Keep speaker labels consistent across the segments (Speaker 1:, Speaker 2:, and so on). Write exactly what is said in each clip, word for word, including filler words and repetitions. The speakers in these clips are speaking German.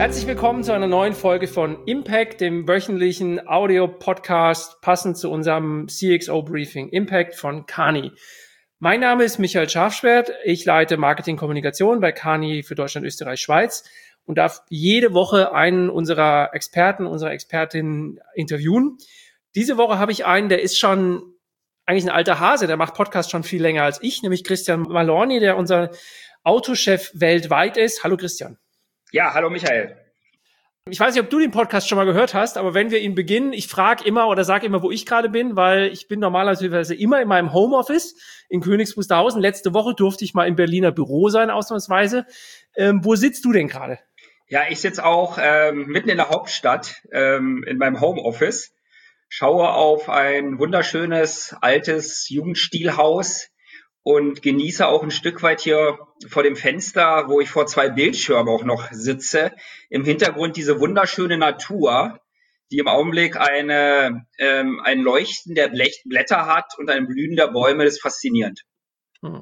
Speaker 1: Herzlich willkommen zu einer neuen Folge von Impact, dem wöchentlichen Audio-Podcast, passend zu unserem C X O-Briefing Impact von Kearney. Mein Name ist Michael Scharfschwert, ich leite Marketing-Kommunikation bei Kearney für Deutschland, Österreich, Schweiz und darf jede Woche einen unserer Experten, unserer Expertinnen interviewen. Diese Woche habe ich einen, der ist schon eigentlich ein alter Hase, der macht Podcast schon viel länger als ich, nämlich Christian Malorni, der unser Autochef weltweit ist. Hallo Christian.
Speaker 2: Ja, hallo Michael.
Speaker 1: Ich weiß nicht, ob du den Podcast schon mal gehört hast, aber wenn wir ihn beginnen, ich frage immer oder sage immer, wo ich gerade bin, weil ich bin normalerweise immer in meinem Homeoffice in Königs Wusterhausen. Letzte Woche durfte ich mal im Berliner Büro sein, ausnahmsweise. Ähm, wo sitzt du denn gerade?
Speaker 2: Ja, ich sitze auch ähm, mitten in der Hauptstadt ähm, in meinem Homeoffice, schaue auf ein wunderschönes, altes Jugendstilhaus und genieße auch ein Stück weit hier vor dem Fenster, wo ich vor zwei Bildschirmen auch noch sitze, im Hintergrund diese wunderschöne Natur, die im Augenblick eine ähm, ein Leuchten der Blätter hat und ein Blühen der Bäume, das ist faszinierend.
Speaker 1: Hm.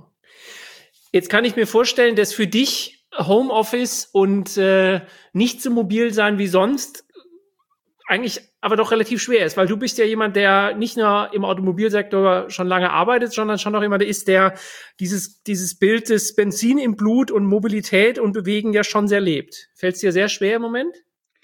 Speaker 1: Jetzt kann ich mir vorstellen, dass für dich Homeoffice und äh, nicht so mobil sein wie sonst eigentlich aber doch relativ schwer ist, weil du bist ja jemand, der nicht nur im Automobilsektor schon lange arbeitet, sondern schon noch jemand ist, der dieses dieses Bild des Benzin im Blut und Mobilität und Bewegen ja schon sehr lebt. Fällt es dir sehr schwer im Moment?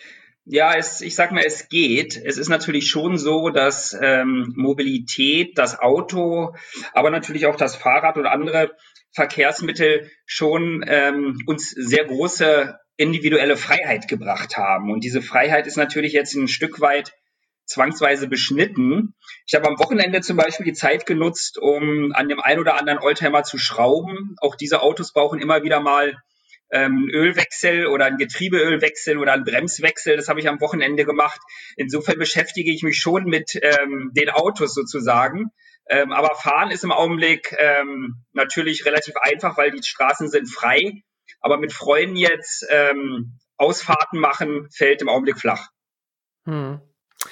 Speaker 2: Ja, es, ich sag mal, es geht. Es ist natürlich schon so, dass ähm, Mobilität, das Auto, aber natürlich auch das Fahrrad und andere Verkehrsmittel schon ähm, uns sehr große individuelle Freiheit gebracht haben. Und diese Freiheit ist natürlich jetzt ein Stück weit zwangsweise beschnitten. Ich habe am Wochenende zum Beispiel die Zeit genutzt, um an dem einen oder anderen Oldtimer zu schrauben. Auch diese Autos brauchen immer wieder mal ähm, Ölwechsel oder einen Getriebeölwechsel oder einen Bremswechsel. Das habe ich am Wochenende gemacht. Insofern beschäftige ich mich schon mit ähm, den Autos sozusagen. Ähm, aber Fahren ist im Augenblick ähm, natürlich relativ einfach, weil die Straßen sind frei. Aber mit Freunden jetzt ähm, Ausfahrten machen, fällt im Augenblick flach.
Speaker 1: Hm.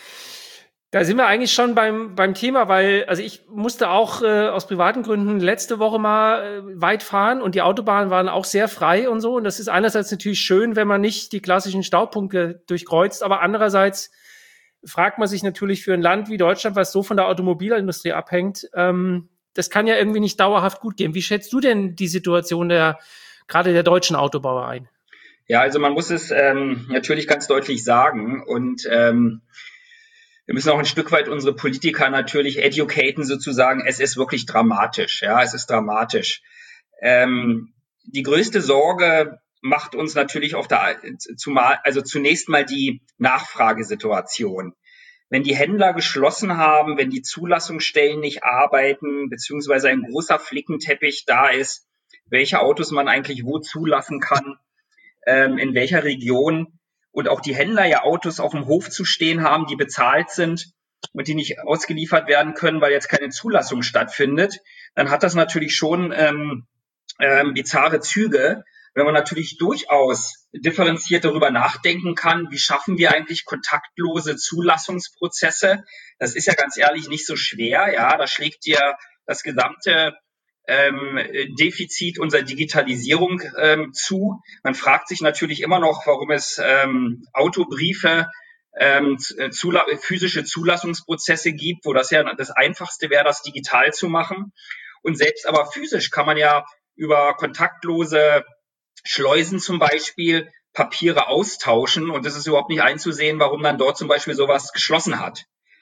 Speaker 1: Da sind wir eigentlich schon beim beim Thema, weil also ich musste auch äh, aus privaten Gründen letzte Woche mal äh, weit fahren und die Autobahnen waren auch sehr frei und so. Und das ist einerseits natürlich schön, wenn man nicht die klassischen Staupunkte durchkreuzt, aber andererseits fragt man sich natürlich für ein Land wie Deutschland, was so von der Automobilindustrie abhängt, ähm, das kann ja irgendwie nicht dauerhaft gut gehen. Wie schätzt du denn die Situation der gerade der deutschen Autobauer ein?
Speaker 2: Ja, also man muss es ähm, natürlich ganz deutlich sagen und ähm, wir müssen auch ein Stück weit unsere Politiker natürlich educaten sozusagen. Es ist wirklich dramatisch, ja, es ist dramatisch. Ähm, die größte Sorge macht uns natürlich auf der, zumal, also zunächst mal die Nachfragesituation. Wenn die Händler geschlossen haben, wenn die Zulassungsstellen nicht arbeiten, beziehungsweise ein großer Flickenteppich da ist, welche Autos man eigentlich wo zulassen kann, ähm, in welcher Region, und auch die Händler ja Autos auf dem Hof zu stehen haben, die bezahlt sind und die nicht ausgeliefert werden können, weil jetzt keine Zulassung stattfindet, dann hat das natürlich schon ähm, ähm, bizarre Züge. Wenn man natürlich durchaus differenziert darüber nachdenken kann, wie schaffen wir eigentlich kontaktlose Zulassungsprozesse, das ist ja ganz ehrlich nicht so schwer. Ja, da schlägt dir das gesamte Ähm, Defizit unserer Digitalisierung ähm, zu. Man fragt sich natürlich immer noch, warum es ähm, Autobriefe, ähm, zula- physische Zulassungsprozesse gibt, wo das ja das Einfachste wäre, das digital zu machen. Und selbst aber physisch kann man ja über kontaktlose Schleusen zum Beispiel Papiere austauschen und es ist überhaupt nicht einzusehen, warum dann dort zum Beispiel sowas geschlossen hat.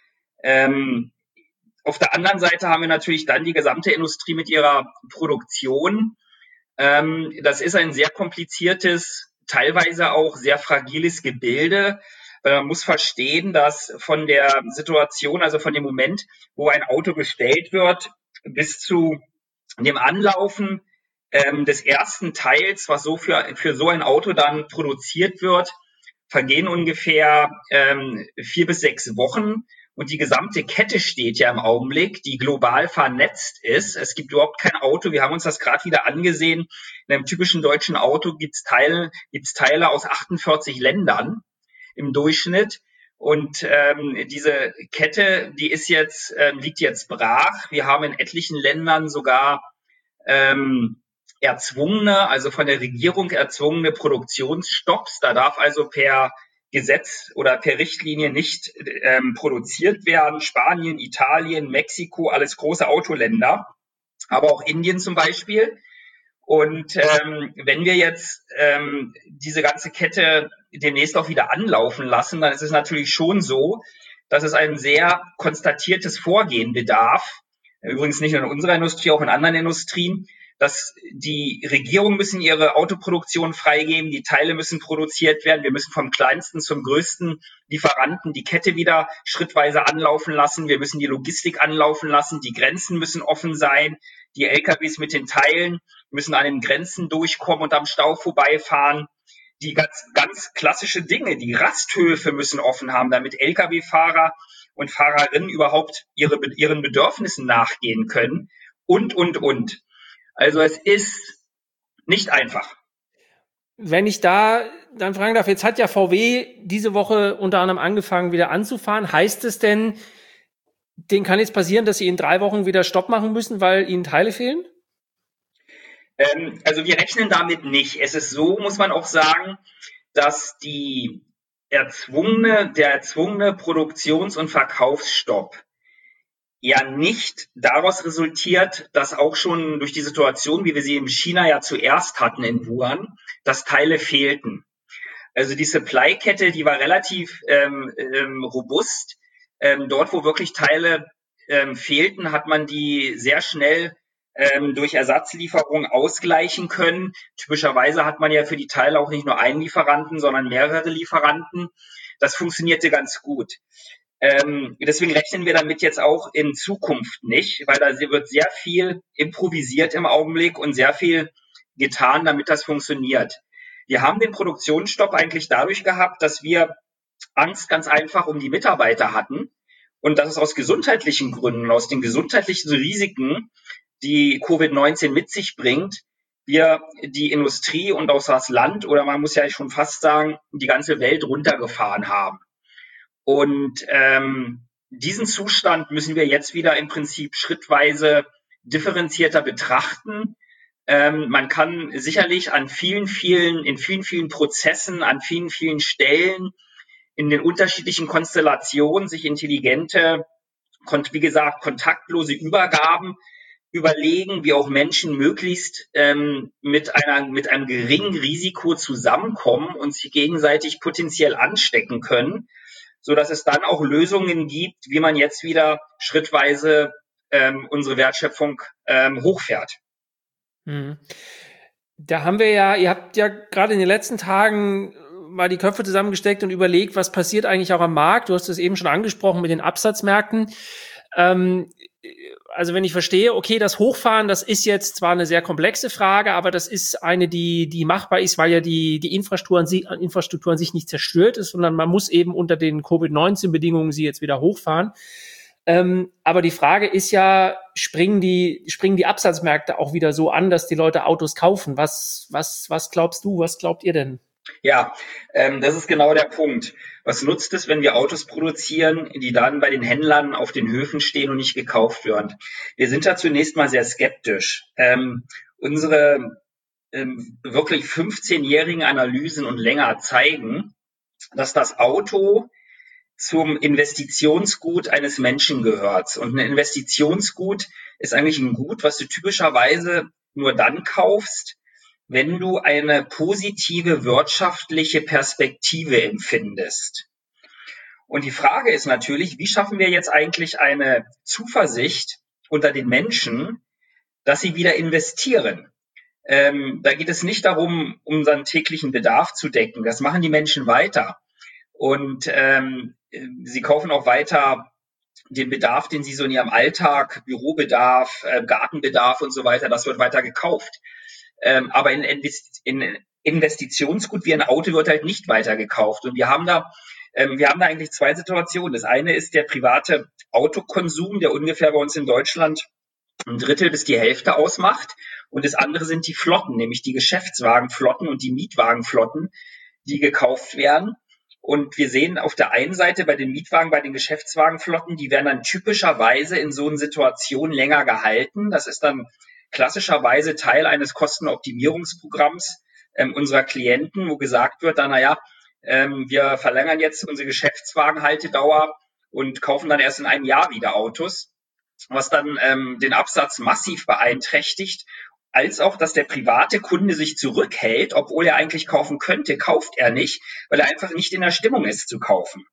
Speaker 2: Ähm, Auf der anderen Seite haben wir natürlich dann die gesamte Industrie mit ihrer Produktion. Ähm, das ist ein sehr kompliziertes, teilweise auch sehr fragiles Gebilde. Weil man muss verstehen, dass von der Situation, also von dem Moment, wo ein Auto bestellt wird, bis zu dem Anlaufen ähm, des ersten Teils, was so für, für so ein Auto dann produziert wird, vergehen ungefähr ähm, vier bis sechs Wochen. Und die gesamte Kette steht ja im Augenblick, die global vernetzt ist. Es gibt überhaupt kein Auto. Wir haben uns das gerade wieder angesehen. In einem typischen deutschen Auto gibt's Teile, gibt's Teile aus achtundvierzig Ländern im Durchschnitt. Und ähm, diese Kette, die ist jetzt, äh, liegt jetzt brach. Wir haben in etlichen Ländern sogar ähm, erzwungene, also von der Regierung erzwungene Produktionsstopps. Da darf also per Gesetz oder per Richtlinie nicht ähm, produziert werden. Spanien, Italien, Mexiko, alles große Autoländer, aber auch Indien zum Beispiel. Und ähm, wenn wir jetzt ähm, diese ganze Kette demnächst auch wieder anlaufen lassen, dann ist es natürlich schon so, dass es ein sehr konstatiertes Vorgehen bedarf, übrigens nicht nur in unserer Industrie, auch in anderen Industrien, dass die Regierungen müssen ihre Autoproduktion freigeben, die Teile müssen produziert werden, wir müssen vom kleinsten zum größten Lieferanten die Kette wieder schrittweise anlaufen lassen, wir müssen die Logistik anlaufen lassen, die Grenzen müssen offen sein, die L K Ws mit den Teilen müssen an den Grenzen durchkommen und am Stau vorbeifahren. Die ganz, ganz klassische Dinge, die Rasthöfe müssen offen haben, damit L K W-Fahrer und Fahrerinnen überhaupt ihre, ihren Bedürfnissen nachgehen können und, und, und. Also es ist nicht einfach.
Speaker 1: Wenn ich da dann fragen darf, jetzt hat ja V W diese Woche unter anderem angefangen, wieder anzufahren. Heißt es denn, denen kann jetzt passieren, dass sie in drei Wochen wieder Stopp machen müssen, weil ihnen Teile fehlen?
Speaker 2: Ähm, also wir rechnen damit nicht. Es ist so, muss man auch sagen, dass die erzwungene, der erzwungene Produktions- und Verkaufsstopp ja nicht daraus resultiert, dass auch schon durch die Situation, wie wir sie in China ja zuerst hatten in Wuhan, dass Teile fehlten. Also die Supply-Kette, die war relativ ähm, ähm, robust. Ähm, dort, wo wirklich Teile ähm, fehlten, hat man die sehr schnell ähm, durch Ersatzlieferung ausgleichen können. Typischerweise hat man ja für die Teile auch nicht nur einen Lieferanten, sondern mehrere Lieferanten. Das funktionierte ganz gut. Ähm, deswegen rechnen wir damit jetzt auch in Zukunft nicht, weil da wird sehr viel improvisiert im Augenblick und sehr viel getan, damit das funktioniert. Wir haben den Produktionsstopp eigentlich dadurch gehabt, dass wir Angst ganz einfach um die Mitarbeiter hatten und dass es aus gesundheitlichen Gründen, aus den gesundheitlichen Risiken, die Covid neunzehn mit sich bringt, wir die Industrie und auch das Land oder man muss ja schon fast sagen, die ganze Welt runtergefahren haben. Und ähm, diesen Zustand müssen wir jetzt wieder im Prinzip schrittweise differenzierter betrachten. Ähm, man kann sicherlich an vielen, vielen, in vielen, vielen Prozessen, an vielen, vielen Stellen, in den unterschiedlichen Konstellationen sich intelligente, wie gesagt, kontaktlose Übergaben überlegen, wie auch Menschen möglichst ähm, mit einer, mit einem geringen Risiko zusammenkommen und sich gegenseitig potenziell anstecken können, so dass es dann auch Lösungen gibt, wie man jetzt wieder schrittweise ähm, unsere Wertschöpfung ähm, hochfährt.
Speaker 1: Mhm. Da haben wir ja, ihr habt ja gerade in den letzten Tagen mal die Köpfe zusammengesteckt und überlegt, was passiert eigentlich auch am Markt. Du hast es eben schon angesprochen mit den Absatzmärkten. Ähm, also wenn ich verstehe, okay, das Hochfahren, das ist jetzt zwar eine sehr komplexe Frage, aber das ist eine, die die machbar ist, weil ja die die Infrastruktur an, sich, Infrastruktur an sich nicht zerstört ist, sondern man muss eben unter den Covid neunzehn Bedingungen sie jetzt wieder hochfahren. Ähm, aber die Frage ist ja, springen die springen die Absatzmärkte auch wieder so an, dass die Leute Autos kaufen? Was was was glaubst du? Was glaubt ihr denn?
Speaker 2: Ja, ähm, das ist genau der Punkt. Was nutzt es, wenn wir Autos produzieren, die dann bei den Händlern auf den Höfen stehen und nicht gekauft werden? Wir sind da zunächst mal sehr skeptisch. Ähm, unsere ähm, wirklich fünfzehnjährigen Analysen und länger zeigen, dass das Auto zum Investitionsgut eines Menschen gehört. Und ein Investitionsgut ist eigentlich ein Gut, was du typischerweise nur dann kaufst, wenn du eine positive wirtschaftliche Perspektive empfindest. Und die Frage ist natürlich, wie schaffen wir jetzt eigentlich eine Zuversicht unter den Menschen, dass sie wieder investieren? Ähm, da geht es nicht darum, unseren täglichen Bedarf zu decken. Das machen die Menschen weiter. Und ähm, sie kaufen auch weiter den Bedarf, den sie so in ihrem Alltag, Bürobedarf, äh, Gartenbedarf und so weiter, das wird weiter gekauft. Ähm, aber in, in Investitionsgut wie ein Auto wird halt nicht weiter gekauft. Und wir haben da, ähm, wir haben da eigentlich zwei Situationen. Das eine ist der private Autokonsum, der ungefähr bei uns in Deutschland ein Drittel bis die Hälfte ausmacht. Und das andere sind die Flotten, nämlich die Geschäftswagenflotten und die Mietwagenflotten, die gekauft werden. Und wir sehen auf der einen Seite bei den Mietwagen, bei den Geschäftswagenflotten, die werden dann typischerweise in so einer Situation länger gehalten. Das ist dann klassischerweise Teil eines Kostenoptimierungsprogramms ähm, unserer Klienten, wo gesagt wird, dann, naja, ähm, wir verlängern jetzt unsere Geschäftswagenhaltedauer und kaufen dann erst in einem Jahr wieder Autos, was dann ähm, den Absatz massiv beeinträchtigt, als auch, dass der private Kunde sich zurückhält, obwohl er eigentlich kaufen könnte, kauft er nicht, weil er einfach nicht in der Stimmung ist zu kaufen.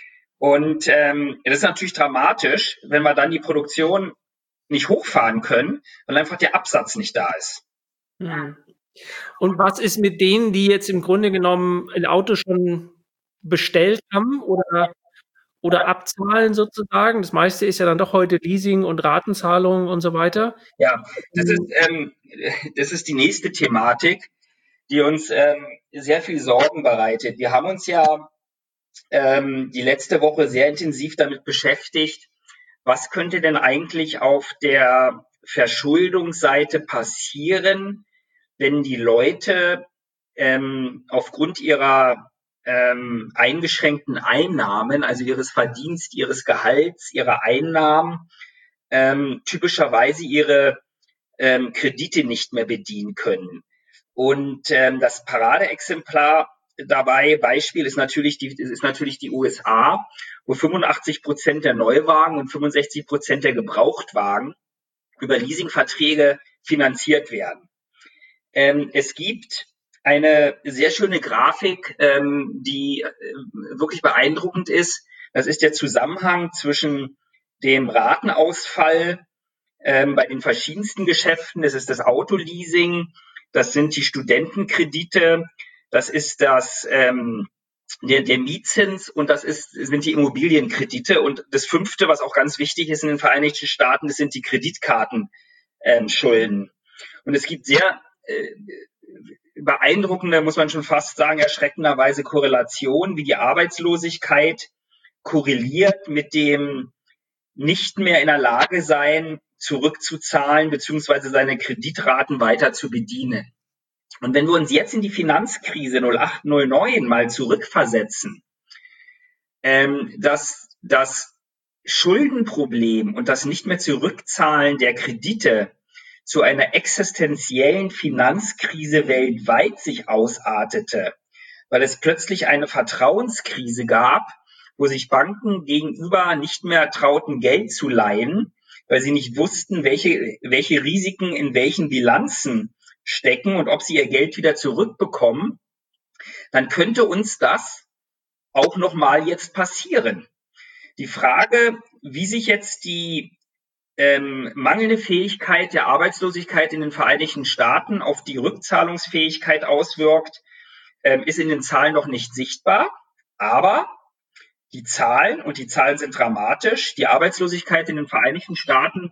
Speaker 2: Und ähm, das ist natürlich dramatisch, wenn wir dann die Produktion nicht hochfahren können, weil einfach der Absatz nicht da ist.
Speaker 1: Hm. Und was ist mit denen, die jetzt im Grunde genommen ein Auto schon bestellt haben oder, oder abzahlen sozusagen? Das meiste ist ja dann doch heute Leasing und Ratenzahlung und so weiter.
Speaker 2: Ja, das ist, ähm, das ist die nächste Thematik, die uns ähm, sehr viel Sorgen bereitet. Wir haben uns ja ähm, die letzte Woche sehr intensiv damit beschäftigt, was könnte denn eigentlich auf der Verschuldungsseite passieren, wenn die Leute ähm, aufgrund ihrer ähm, eingeschränkten Einnahmen, also ihres Verdienst, ihres Gehalts, ihrer Einnahmen, ähm, typischerweise ihre ähm, Kredite nicht mehr bedienen können. Und ähm, das Paradeexemplar dabei, Beispiel, ist natürlich die, ist natürlich die U S A, wo fünfundachtzig Prozent der Neuwagen und fünfundsechzig Prozent der Gebrauchtwagen über Leasingverträge finanziert werden. Ähm, es gibt eine sehr schöne Grafik, ähm, die äh, wirklich beeindruckend ist. Das ist der Zusammenhang zwischen dem Ratenausfall ähm, bei den verschiedensten Geschäften. Das ist das Autoleasing, das sind die Studentenkredite, das ist das ähm, der, der Mietzins und das ist, sind die Immobilienkredite. Und das Fünfte, was auch ganz wichtig ist in den Vereinigten Staaten, das sind die Kreditkartenschulden. Ähm, und es gibt sehr äh, beeindruckende, muss man schon fast sagen, erschreckenderweise Korrelationen, wie die Arbeitslosigkeit korreliert mit dem nicht mehr in der Lage sein, zurückzuzahlen beziehungsweise seine Kreditraten weiter zu bedienen. Und wenn wir uns jetzt in die Finanzkrise null acht null neun mal zurückversetzen, ähm, dass das Schuldenproblem und das nicht mehr Zurückzahlen der Kredite zu einer existenziellen Finanzkrise weltweit sich ausartete, weil es plötzlich eine Vertrauenskrise gab, wo sich Banken gegenüber nicht mehr trauten, Geld zu leihen, weil sie nicht wussten, welche, welche Risiken in welchen Bilanzen stecken und ob sie ihr Geld wieder zurückbekommen, dann könnte uns das auch nochmal jetzt passieren. Die Frage, wie sich jetzt die ähm, mangelnde Fähigkeit der Arbeitslosigkeit in den Vereinigten Staaten auf die Rückzahlungsfähigkeit auswirkt, ähm, ist in den Zahlen noch nicht sichtbar, aber die Zahlen, und die Zahlen sind dramatisch, die Arbeitslosigkeit in den Vereinigten Staaten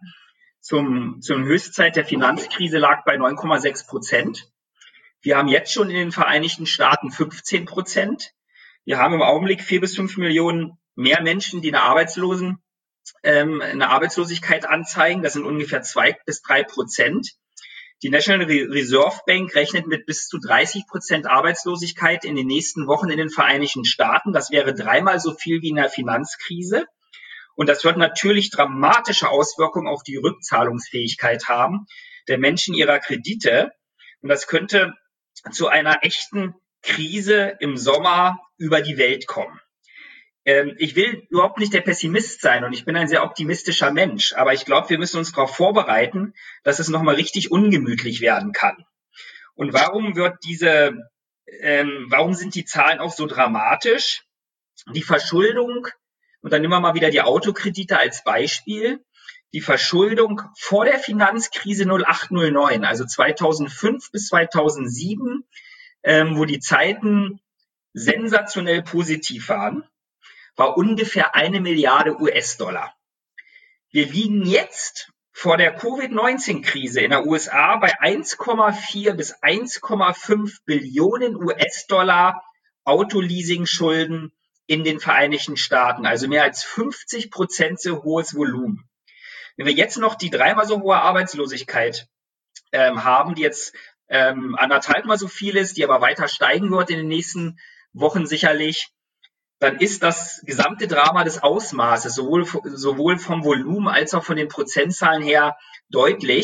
Speaker 2: zum, zum Höchstzeit der Finanzkrise lag bei neun Komma sechs Prozent. Wir haben jetzt schon in den Vereinigten Staaten fünfzehn Prozent. Wir haben im Augenblick vier bis fünf Millionen mehr Menschen, die eine Arbeitslosen, ähm, eine Arbeitslosigkeit anzeigen. Das sind ungefähr zwei bis drei Prozent. Die National Reserve Bank rechnet mit bis zu dreißig Prozent Arbeitslosigkeit in den nächsten Wochen in den Vereinigten Staaten. Das wäre dreimal so viel wie in der Finanzkrise. Und das wird natürlich dramatische Auswirkungen auf die Rückzahlungsfähigkeit haben der Menschen ihrer Kredite. Und das könnte zu einer echten Krise im Sommer über die Welt kommen. Ähm, ich will überhaupt nicht der Pessimist sein und ich bin ein sehr optimistischer Mensch, aber ich glaube, wir müssen uns darauf vorbereiten, dass es nochmal richtig ungemütlich werden kann. Und warum wird diese, ähm, warum sind die Zahlen auch so dramatisch? Die Verschuldung, und dann nehmen wir mal wieder die Autokredite als Beispiel, die Verschuldung vor der Finanzkrise null acht null neun, also zweitausendfünf bis zweitausendsieben, ähm, wo die Zeiten sensationell positiv waren, war ungefähr eine Milliarde U S-Dollar. Wir liegen jetzt vor der Covid neunzehn Krise in der U S A bei eins Komma vier bis eins Komma fünf Billionen U S-Dollar Autoleasing-Schulden in den Vereinigten Staaten, also mehr als fünfzig Prozent so hohes Volumen. Wenn wir jetzt noch die dreimal so hohe Arbeitslosigkeit ähm, haben, die jetzt ähm, anderthalbmal so viel ist, die aber weiter steigen wird in den nächsten Wochen sicherlich, dann ist das gesamte Drama des Ausmaßes sowohl, sowohl vom Volumen als auch von den Prozentzahlen her deutlich.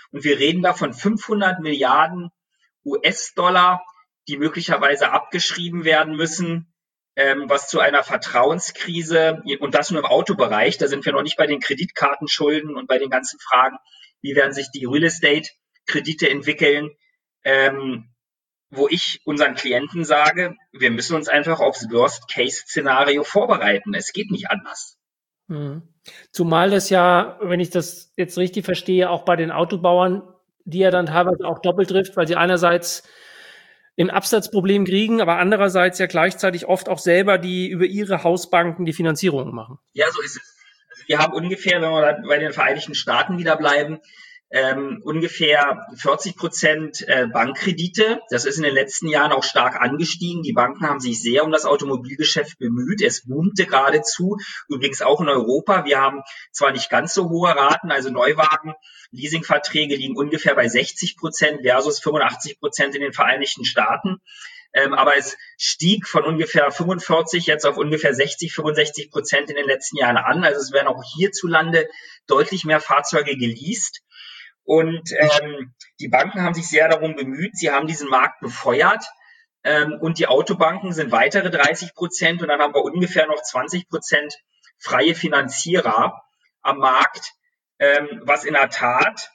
Speaker 2: Und wir reden da von fünfhundert Milliarden U S-Dollar, die möglicherweise abgeschrieben werden müssen, ähm, was zu einer Vertrauenskrise, und das nur im Autobereich, da sind wir noch nicht bei den Kreditkartenschulden und bei den ganzen Fragen, wie werden sich die Real Estate-Kredite entwickeln, ähm, wo ich unseren Klienten sage, wir müssen uns einfach aufs Worst-Case-Szenario vorbereiten. Es geht nicht anders.
Speaker 1: Mhm. Zumal das ja, wenn ich das jetzt richtig verstehe, auch bei den Autobauern, die ja dann teilweise auch doppelt trifft, weil sie einerseits ein Absatzproblem kriegen, aber andererseits ja gleichzeitig oft auch selber die über ihre Hausbanken die Finanzierung machen.
Speaker 2: Ja, so ist es. Also wir haben ungefähr, wenn wir bei den Vereinigten Staaten wieder bleiben, ähm, ungefähr vierzig Prozent äh, Bankkredite. Das ist in den letzten Jahren auch stark angestiegen. Die Banken haben sich sehr um das Automobilgeschäft bemüht. Es boomte geradezu. Übrigens auch in Europa. Wir haben zwar nicht ganz so hohe Raten, also Neuwagen, Leasingverträge liegen ungefähr bei sechzig Prozent versus fünfundachtzig Prozent in den Vereinigten Staaten. Ähm, aber es stieg von ungefähr fünfundvierzig jetzt auf ungefähr sechzig, fünfundsechzig Prozent in den letzten Jahren an. Also es werden auch hierzulande deutlich mehr Fahrzeuge geleast. Und ähm, die Banken haben sich sehr darum bemüht, sie haben diesen Markt befeuert, ähm, und die Autobanken sind weitere dreißig Prozent, und dann haben wir ungefähr noch zwanzig Prozent freie Finanzierer am Markt, ähm, was in der Tat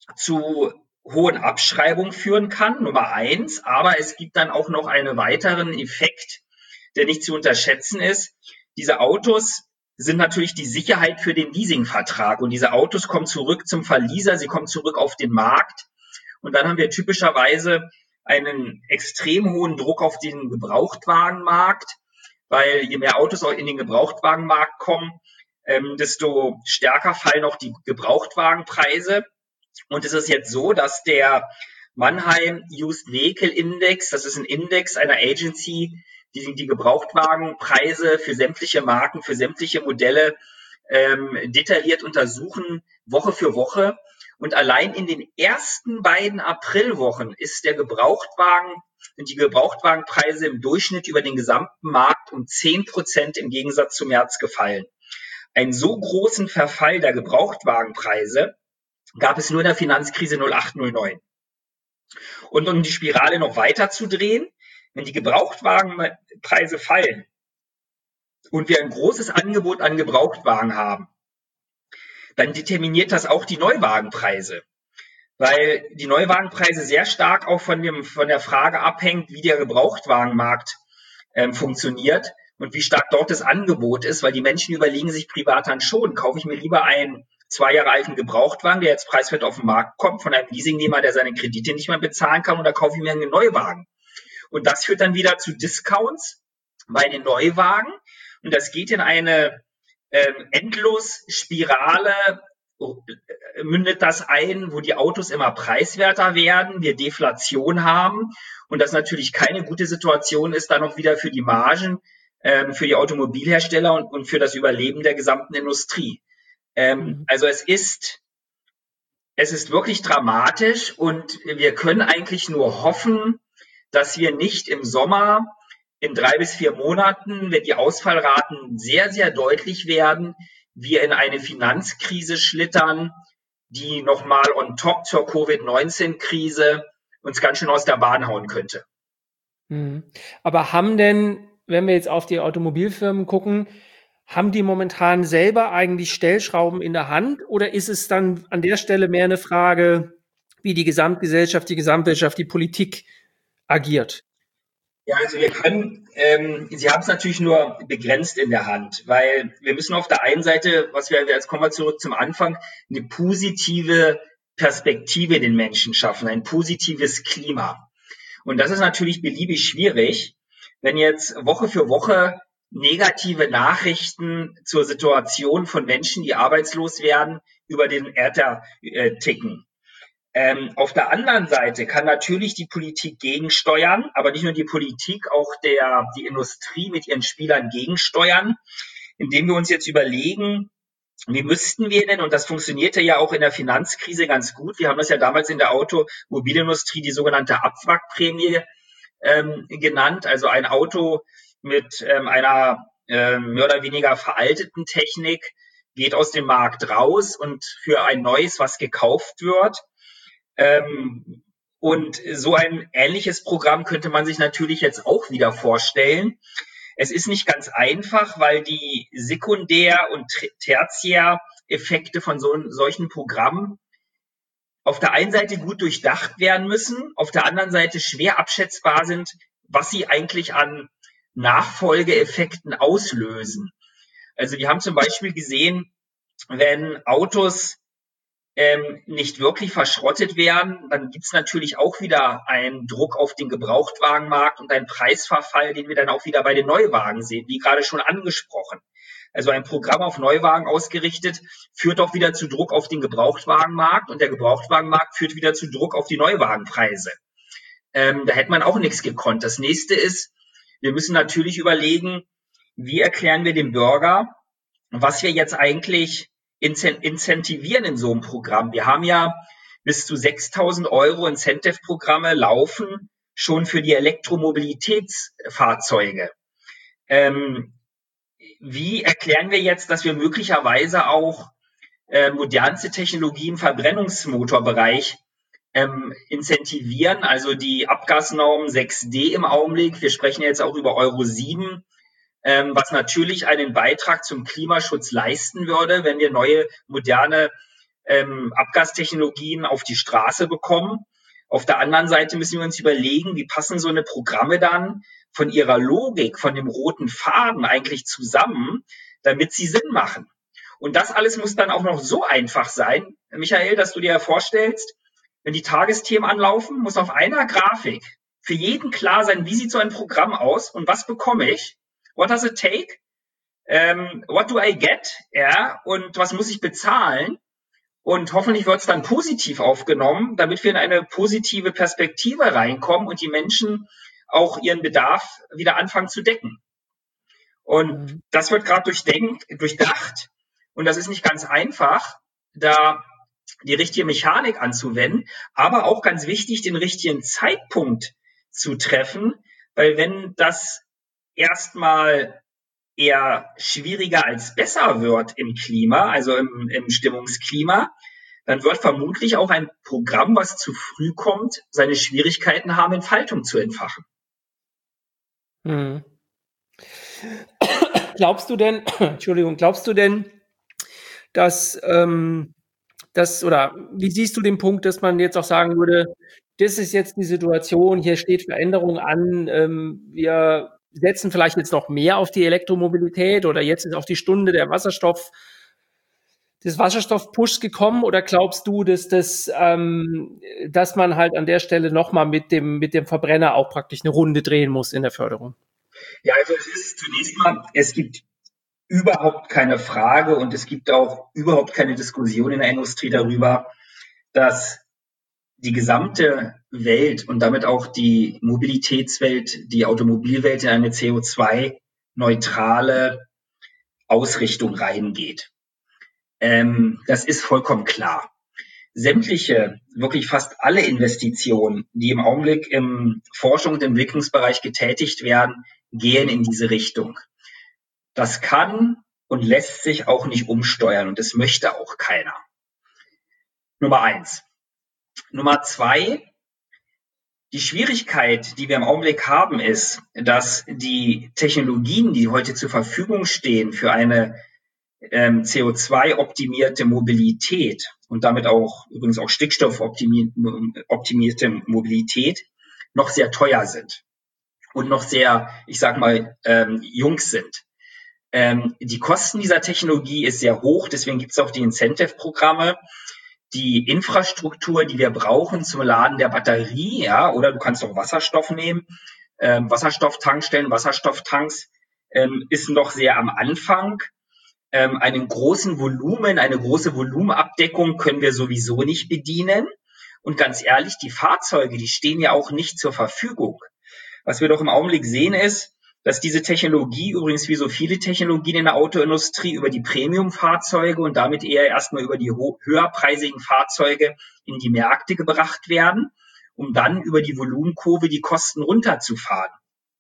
Speaker 2: zu hohen Abschreibungen führen kann, Nummer eins. Aber es gibt dann auch noch einen weiteren Effekt, der nicht zu unterschätzen ist. Diese Autos sind natürlich die Sicherheit für den Leasingvertrag. Und diese Autos kommen zurück zum Verleaser, sie kommen zurück auf den Markt. Und dann haben wir typischerweise einen extrem hohen Druck auf den Gebrauchtwagenmarkt, weil je mehr Autos auch in den Gebrauchtwagenmarkt kommen, ähm, desto stärker fallen auch die Gebrauchtwagenpreise. Und es ist jetzt so, dass der Mannheim Used Vehicle Index, das ist ein Index einer Agency, die die Gebrauchtwagenpreise für sämtliche Marken, für sämtliche Modelle ähm, detailliert untersuchen, Woche für Woche. Und allein in den ersten beiden Aprilwochen ist der Gebrauchtwagen, sind die Gebrauchtwagenpreise im Durchschnitt über den gesamten Markt um zehn Prozent im Gegensatz zum März gefallen. Einen so großen Verfall der Gebrauchtwagenpreise gab es nur in der Finanzkrise null acht null neun. Und um die Spirale noch weiter zu drehen, wenn die Gebrauchtwagenpreise fallen und wir ein großes Angebot an Gebrauchtwagen haben, dann determiniert das auch die Neuwagenpreise, weil die Neuwagenpreise sehr stark auch von dem von der Frage abhängt, wie der Gebrauchtwagenmarkt ähm, funktioniert und wie stark dort das Angebot ist, weil die Menschen überlegen sich privat dann schon, kaufe ich mir lieber einen zwei Jahre alten Gebrauchtwagen, der jetzt preiswert auf den Markt kommt, von einem Leasingnehmer, der seine Kredite nicht mehr bezahlen kann, oder kaufe ich mir einen Neuwagen. Und das führt dann wieder zu Discounts bei den Neuwagen. Und das geht in eine ähm, Endlosspirale, äh, mündet das ein, wo die Autos immer preiswerter werden, wir Deflation haben. Und das natürlich keine gute Situation ist, dann noch wieder für die Margen, ähm, für die Automobilhersteller und, und für das Überleben der gesamten Industrie. Ähm, mhm. Also es ist, es ist wirklich dramatisch, und wir können eigentlich nur hoffen, dass wir nicht im Sommer in drei bis vier Monaten, wenn die Ausfallraten sehr, sehr deutlich werden, wir in eine Finanzkrise schlittern, die nochmal on top zur Covid neunzehn Krise uns ganz schön aus der Bahn hauen könnte.
Speaker 1: Aber haben denn, wenn wir jetzt auf die Automobilfirmen gucken, haben die momentan selber eigentlich Stellschrauben in der Hand, oder ist es dann an der Stelle mehr eine Frage, wie die Gesamtgesellschaft, die Gesamtwirtschaft, die Politik agiert?
Speaker 2: Ja, also wir können, ähm, Sie haben es natürlich nur begrenzt in der Hand, weil wir müssen auf der einen Seite, was wir, jetzt kommen wir zurück zum Anfang, eine positive Perspektive den Menschen schaffen, ein positives Klima. Und das ist natürlich beliebig schwierig, wenn jetzt Woche für Woche negative Nachrichten zur Situation von Menschen, die arbeitslos werden, über den Äther äh, ticken. Ähm, auf der anderen Seite kann natürlich die Politik gegensteuern, aber nicht nur die Politik, auch der, die Industrie mit ihren Spielern gegensteuern, indem wir uns jetzt überlegen, wie müssten wir denn, und das funktionierte ja auch in der Finanzkrise ganz gut, wir haben das ja damals in der Automobilindustrie die sogenannte Abwrackprämie ähm, genannt, also ein Auto mit ähm, einer ähm, mehr oder weniger veralteten Technik geht aus dem Markt raus, und für ein neues, was gekauft wird, Ähm, und so ein ähnliches Programm könnte man sich natürlich jetzt auch wieder vorstellen. Es ist nicht ganz einfach, weil die Sekundär- und Tertiäreffekte von so, solchen Programmen auf der einen Seite gut durchdacht werden müssen, auf der anderen Seite schwer abschätzbar sind, was sie eigentlich an Nachfolgeeffekten auslösen. Also wir haben zum Beispiel gesehen, wenn Autos ähm, nicht wirklich verschrottet werden, dann gibt's natürlich auch wieder einen Druck auf den Gebrauchtwagenmarkt und einen Preisverfall, den wir dann auch wieder bei den Neuwagen sehen, wie gerade schon angesprochen. Also ein Programm auf Neuwagen ausgerichtet führt auch wieder zu Druck auf den Gebrauchtwagenmarkt und der Gebrauchtwagenmarkt führt wieder zu Druck auf die Neuwagenpreise. Ähm, da hätte man auch nichts gekonnt. Das nächste ist, wir müssen natürlich überlegen, wie erklären wir dem Bürger, was wir jetzt eigentlich incentivieren in so einem Programm. Wir haben ja bis zu sechstausend Euro Incentive-Programme laufen schon für die Elektromobilitätsfahrzeuge. Ähm, wie erklären wir jetzt, dass wir möglicherweise auch äh, modernste Technologie im Verbrennungsmotorbereich ähm, incentivieren, also die Abgasnorm sechs D im Augenblick. Wir sprechen jetzt auch über Euro sieben. Ähm, was natürlich einen Beitrag zum Klimaschutz leisten würde, wenn wir neue, moderne ähm, Abgastechnologien auf die Straße bekommen. Auf der anderen Seite müssen wir uns überlegen, wie passen so eine Programme dann von ihrer Logik, von dem roten Faden eigentlich zusammen, damit sie Sinn machen. Und das alles muss dann auch noch so einfach sein, Michael, dass du dir vorstellst, wenn die Tagesthemen anlaufen, muss auf einer Grafik für jeden klar sein, wie sieht so ein Programm aus und was bekomme ich? What does it take? Um, what do I get? Ja, und was muss ich bezahlen? Und hoffentlich wird es dann positiv aufgenommen, damit wir in eine positive Perspektive reinkommen und die Menschen auch ihren Bedarf wieder anfangen zu decken. Und mhm. das wird gerade durchdacht. Und das ist nicht ganz einfach, da die richtige Mechanik anzuwenden, aber auch ganz wichtig, den richtigen Zeitpunkt zu treffen, weil wenn das erstmal eher schwieriger als besser wird im Klima, also im, im Stimmungsklima, dann wird vermutlich auch ein Programm, was zu früh kommt, seine Schwierigkeiten haben, Entfaltung zu entfachen.
Speaker 1: Hm. Glaubst du denn, Entschuldigung, glaubst du denn, dass ähm, das, oder wie siehst du den Punkt, dass man jetzt auch sagen würde, das ist jetzt die Situation, hier steht Veränderung an, ähm, wir setzen vielleicht jetzt noch mehr auf die Elektromobilität oder jetzt ist auch die Stunde der Wasserstoff, des Wasserstoffpushs gekommen, oder glaubst du, dass das, ähm, dass man halt an der Stelle nochmal mit dem, mit dem Verbrenner auch praktisch eine Runde drehen muss in der Förderung?
Speaker 2: Ja, also es ist zunächst mal, es gibt überhaupt keine Frage und es gibt auch überhaupt keine Diskussion in der Industrie darüber, dass die gesamte Welt und damit auch die Mobilitätswelt, die Automobilwelt in eine C O zwei neutrale Ausrichtung reingeht. Ähm, das ist vollkommen klar. Sämtliche, wirklich fast alle Investitionen, die im Augenblick im Forschung- und Entwicklungsbereich getätigt werden, gehen in diese Richtung. Das kann und lässt sich auch nicht umsteuern und das möchte auch keiner. Nummer eins. Nummer zwei, die Schwierigkeit, die wir im Augenblick haben, ist, dass die Technologien, die heute zur Verfügung stehen für eine ähm, C O zwei optimierte Mobilität und damit auch übrigens auch Stickstoff optimierte Mobilität, noch sehr teuer sind und noch sehr, ich sag mal, ähm, jung sind. Ähm, die Kosten dieser Technologie ist sehr hoch, deswegen gibt es auch die Incentive-Programme. Die Infrastruktur, die wir brauchen zum Laden der Batterie, ja, oder du kannst auch Wasserstoff nehmen, ähm, Wasserstofftankstellen, Wasserstofftanks, ähm, ist noch sehr am Anfang. Ähm, einen großen Volumen, eine große Volumenabdeckung können wir sowieso nicht bedienen. Und ganz ehrlich, die Fahrzeuge, die stehen ja auch nicht zur Verfügung. Was wir doch im Augenblick sehen ist, dass diese Technologie, übrigens wie so viele Technologien in der Autoindustrie, über die Premium-Fahrzeuge und damit eher erstmal über die höherpreisigen Fahrzeuge in die Märkte gebracht werden, um dann über die Volumenkurve die Kosten runterzufahren.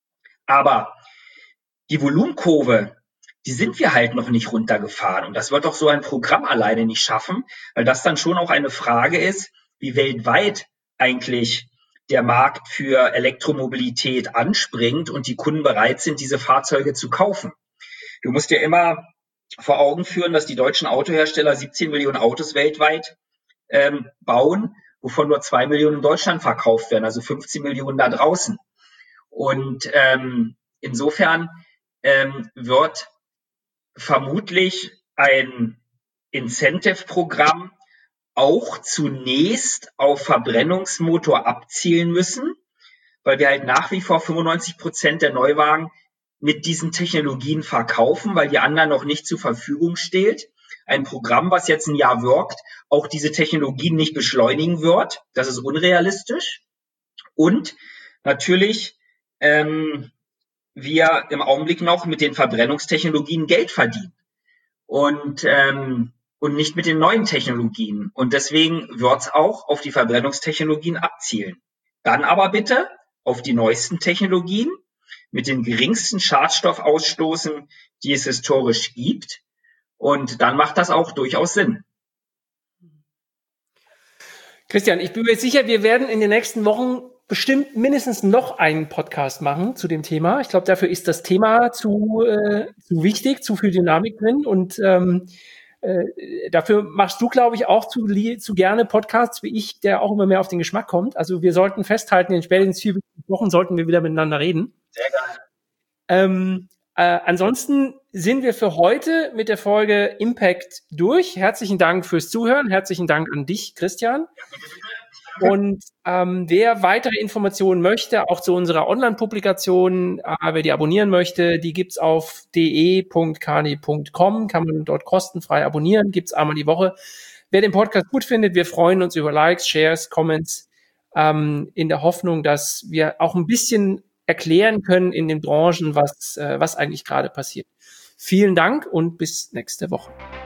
Speaker 2: Aber die Volumenkurve, die sind wir halt noch nicht runtergefahren. Und das wird doch so ein Programm alleine nicht schaffen, weil das dann schon auch eine Frage ist, wie weltweit eigentlich der Markt für Elektromobilität anspringt und die Kunden bereit sind, diese Fahrzeuge zu kaufen. Du musst dir immer vor Augen führen, dass die deutschen Autohersteller siebzehn Millionen Autos weltweit ähm, bauen, wovon nur zwei Millionen in Deutschland verkauft werden, also fünfzehn Millionen da draußen. Und ähm, insofern ähm, wird vermutlich ein Incentive-Programm auch zunächst auf Verbrennungsmotor abzielen müssen, weil wir halt nach wie vor fünfundneunzig Prozent der Neuwagen mit diesen Technologien verkaufen, weil die anderen noch nicht zur Verfügung steht. Ein Programm, was jetzt ein Jahr wirkt, auch diese Technologien nicht beschleunigen wird. Das ist unrealistisch. Und natürlich ähm, wir im Augenblick noch mit den Verbrennungstechnologien Geld verdienen und ähm, und nicht mit den neuen Technologien. Und deswegen wird's auch auf die Verbrennungstechnologien abzielen. Dann aber bitte auf die neuesten Technologien mit den geringsten Schadstoffausstoßen, die es historisch gibt. Und dann macht das auch durchaus Sinn.
Speaker 1: Christian, ich bin mir sicher, wir werden in den nächsten Wochen bestimmt mindestens noch einen Podcast machen zu dem Thema. Ich glaube, dafür ist das Thema zu, äh, zu wichtig, zu viel Dynamik drin. Und ähm, äh, dafür machst du, glaube ich, auch zu, zu gerne Podcasts wie ich, der auch immer mehr auf den Geschmack kommt. Also wir sollten festhalten, in spätestens vier Wochen sollten wir wieder miteinander reden.
Speaker 2: Sehr gerne.
Speaker 1: Ähm, äh, ansonsten sind wir für heute mit der Folge Impact durch. Herzlichen Dank fürs Zuhören. Herzlichen Dank an dich, Christian. Und ähm, wer weitere Informationen möchte, auch zu unserer Online-Publikation, äh, wer die abonnieren möchte, die gibt's auf d e punkt kani punkt com, kann man dort kostenfrei abonnieren, gibt's einmal die Woche. Wer den Podcast gut findet, wir freuen uns über Likes, Shares, Comments, ähm, in der Hoffnung, dass wir auch ein bisschen erklären können in den Branchen, was, äh, was eigentlich gerade passiert. Vielen Dank und bis nächste Woche.